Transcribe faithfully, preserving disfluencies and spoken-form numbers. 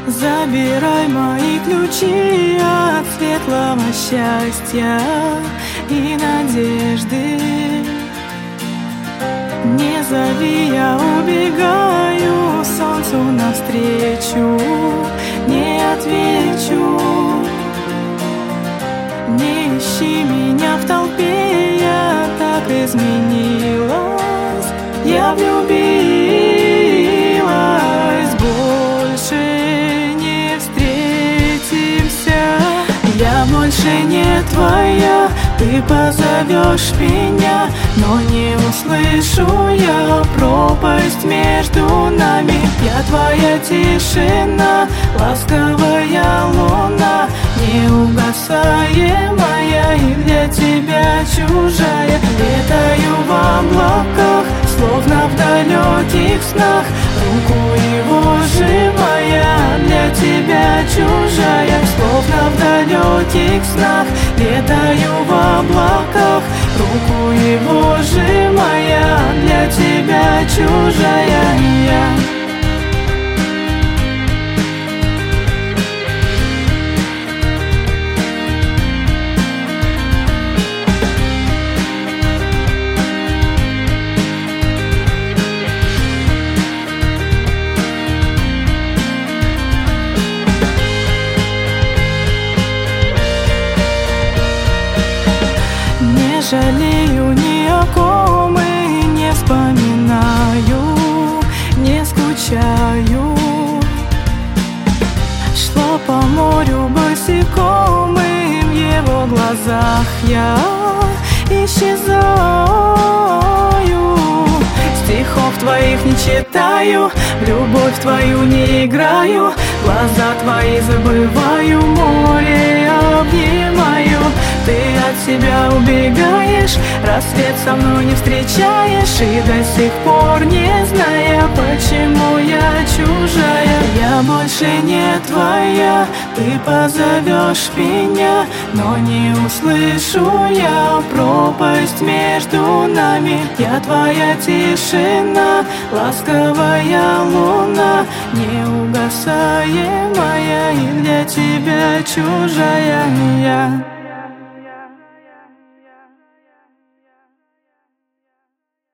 Забирай мои ключи от светлого счастья и надежды. Не зови, я убегаю солнцу навстречу, не отвечу. Не ищи меня в толпе, я так изменилась, я влюбилась. Больше не встретимся, я больше не твоя. Ты позовешь меня, но не услышу я пропасть между нами. Я твоя тишина, ласковая луна, неугасаемая и для тебя чужая. Летаю в облаках, словно в далеких снах, руку его сжимая, для тебя чужая. Словно в далеких снах, летаю в облаках, руку его сжимая, для тебя чужая я. Не жалею ни о ком и не вспоминаю, не скучаю. Шла по морю босиком, и в его глазах я исчезаю. Стихов твоих не читаю, в любовь твою не играю, глаза твои забываю, море обнимаю. Ты от себя убегаешь, рассвет со мной не встречаешь, и до сих пор не зная, почему я чужая. Я больше не твоя, ты позовешь меня, но не услышу я пропасть между нами. Я твоя тишина, ласковая луна, неугасаемая и для тебя чужая я.